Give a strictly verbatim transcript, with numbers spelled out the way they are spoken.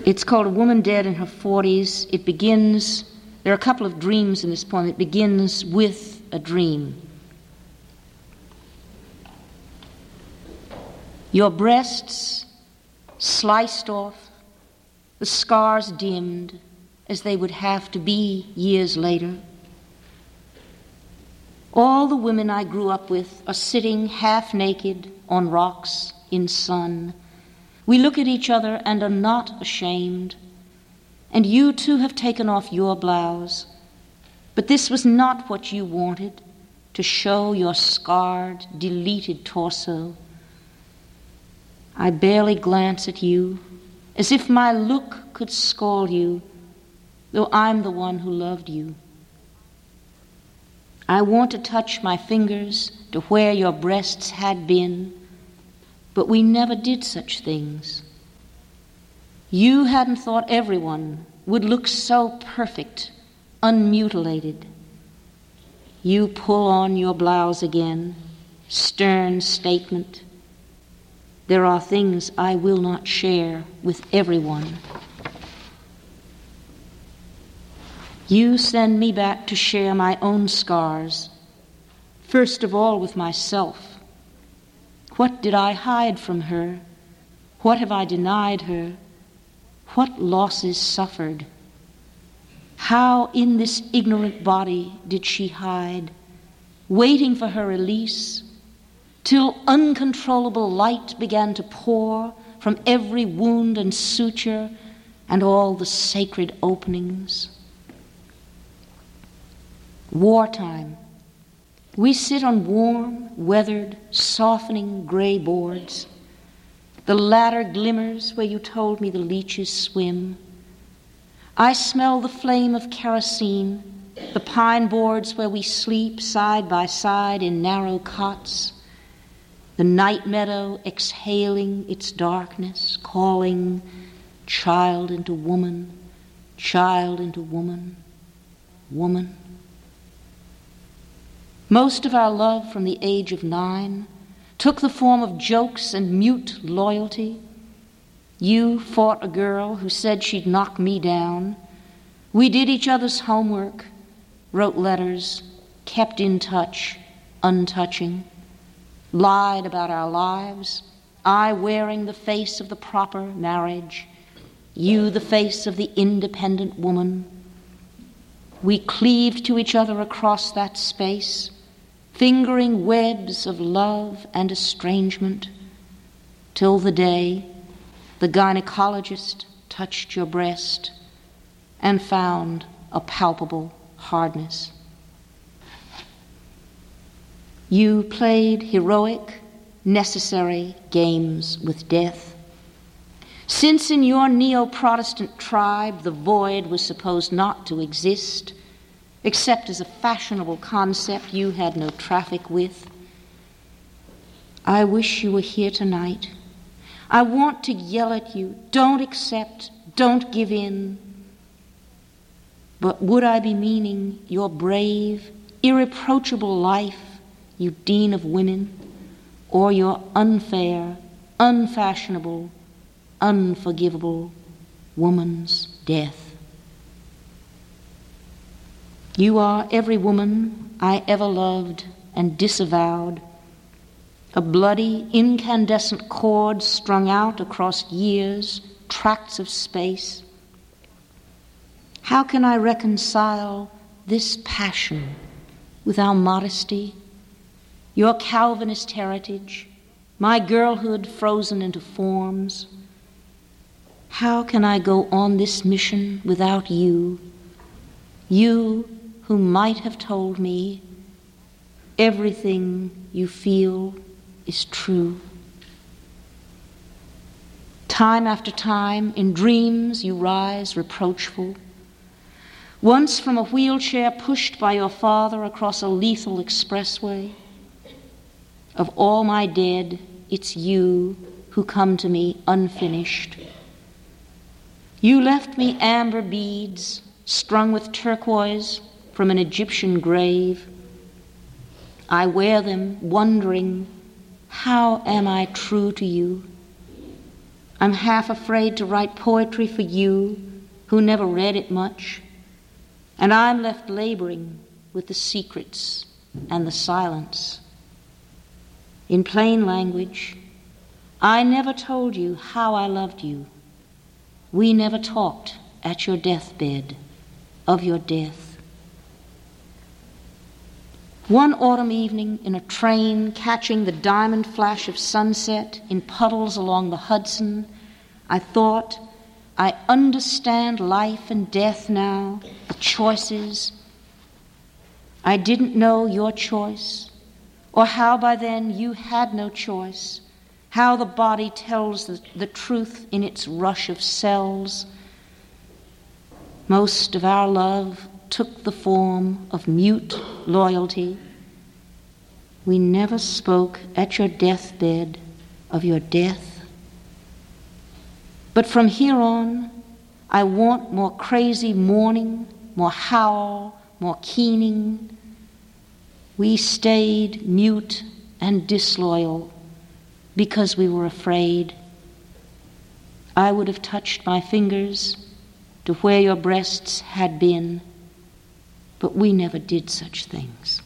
It's called A Woman Dead in Her Forties. It begins, there are a couple of dreams in this poem. It begins with a dream. Your breasts sliced off, the scars dimmed as they would have to be years later. All the women I grew up with are sitting half naked on rocks in sun. We look at each other and are not ashamed. And you too have taken off your blouse. But this was not what you wanted, to show your scarred, deleted torso. I barely glance at you, as if my look could scald you, though I'm the one who loved you. I want to touch my fingers to where your breasts had been, but we never did such things. You hadn't thought everyone would look so perfect, unmutilated. You pull on your blouse again, stern statement. There are things I will not share with everyone. You send me back to share my own scars, first of all with myself. What did I hide from her? What have I denied her? What losses suffered? How in this ignorant body did she hide, waiting for her release, till uncontrollable light began to pour from every wound and suture and all the sacred openings? Wartime. We sit on warm, weathered, softening gray boards. The ladder glimmers where you told me the leeches swim. I smell the flame of kerosene, the pine boards where we sleep side by side in narrow cots, the night meadow exhaling its darkness, calling child into woman, child into woman, woman. Most of our love from the age of nine took the form of jokes and mute loyalty. You fought a girl who said she'd knock me down. We did each other's homework, wrote letters, kept in touch, untouching, lied about our lives, I wearing the face of the proper marriage, you the face of the independent woman. We cleaved to each other across that space, fingering webs of love and estrangement, till the day the gynecologist touched your breast and found a palpable hardness. You played heroic, necessary games with death. Since in your neo-Protestant tribe the void was supposed not to exist, except as a fashionable concept you had no traffic with, I wish you were here tonight. I want to yell at you, don't accept, don't give in. But would I be meaning your brave, irreproachable life, you dean of women, or your unfair, unfashionable, unforgivable woman's death? You are every woman I ever loved and disavowed, a bloody, incandescent cord strung out across years, tracts of space. How can I reconcile this passion with our modesty, your Calvinist heritage, my girlhood frozen into forms? How can I go on this mission without you, you who might have told me everything you feel is true? Time after time, in dreams you rise reproachful, once from a wheelchair pushed by your father across a lethal expressway. Of all my dead, it's you who come to me unfinished. You left me amber beads strung with turquoise from an Egyptian grave. I wear them wondering, how am I true to you? I'm half afraid to write poetry for you, who never read it much, and I'm left laboring with the secrets and the silence. In plain language, I never told you how I loved you. We never talked at your deathbed of your death. One autumn evening in a train catching the diamond flash of sunset in puddles along the Hudson, I thought, I understand life and death now, the choices. I didn't know your choice, or how by then you had no choice, how the body tells the, the truth in its rush of cells. Most of our love took the form of mute loyalty. We never spoke at your deathbed of your death. But from here on, I want more crazy mourning, more howl, more keening. We stayed mute and disloyal because we were afraid. I would have touched my fingers to where your breasts had been, but we never did such things.